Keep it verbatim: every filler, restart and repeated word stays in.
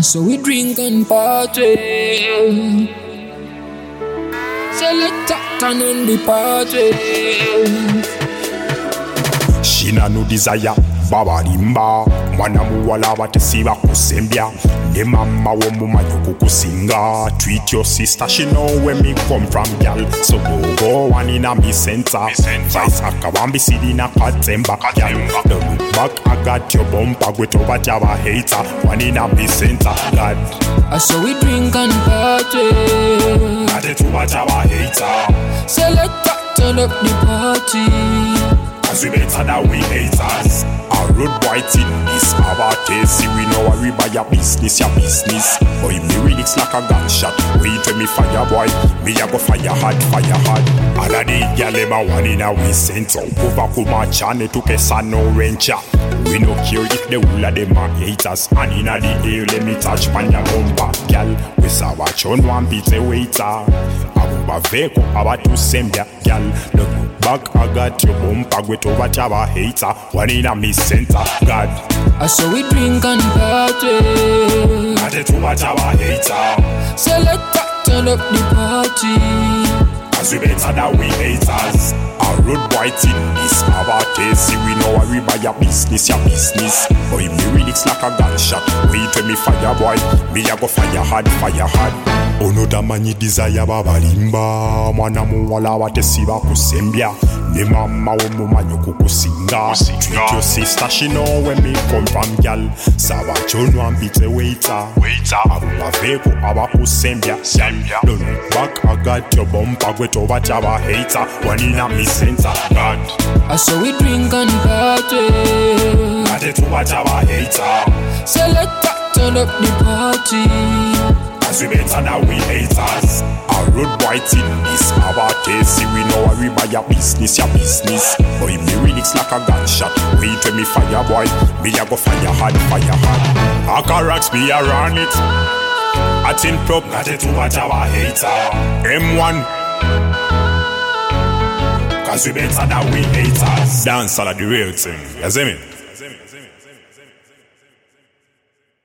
And so we drink and party. Select turn on the party. Shina no desire, baba rimba. Mwana muwala batesiba kusembya. Ne mama wo mumanyo kukusinga. Treat your sister, she know where me come from, gal. So go go one in a me center. Vice akawambi sidi na katemba, gal. Don't look back, I got your bumper. Go to what you hater. One in a me center, God. And so we drink and party. Got it to what you hater. Select turn up the party. Cause we better than we haters. Our road boy in this our taste. See we know we buy your business, your business. Boy me lyrics like a gunshot. Wait when me fire boy, me a go fire hard, fire hard. All of the gyal them a one in a we center. Over kuma chane to kesa no rencha. We no care if the whole of them are haters. And inna the air let me touch pan ya bumper, gyal. We saw watch on one beat a waiter. Abuba veko aba to sembya, gyal. Look back, I got your bumper. Go to what you hater. One in a me center, God. And so we drink and party. Got it to what you hater. Select turn up the party. Cause we better than we haters. Our road boy in this our taste. See we know we buy your business, your business. Boy me lyrics like a gunshot. Wait when me fire boy, me a go fire hard, fire hard. Ono damanyi desire baba limba. Mwana muwala watesiba kusembya. Ne mama wo mumanyo kukusinga. Treat your sister, she know where me come from, gal. Sawa chono ambite waiter. Abuba veko aba kusembya. Don't look back, I got your bumper. Go to what you hater. One in a me center, God. And so we drink and party. Got it to what you hater. Select turn up the party. Cause we better than we haters. Our road boy in this our taste. See we know we buy your business, your business. Boy me lyrics like a gunshot. Wait when me fire boy, me a go fire hard, fire hard. Akarax me a run it. I think prop got it to what our hater. M one. Cause we better than we haters. Dance all of the real thing, you see me?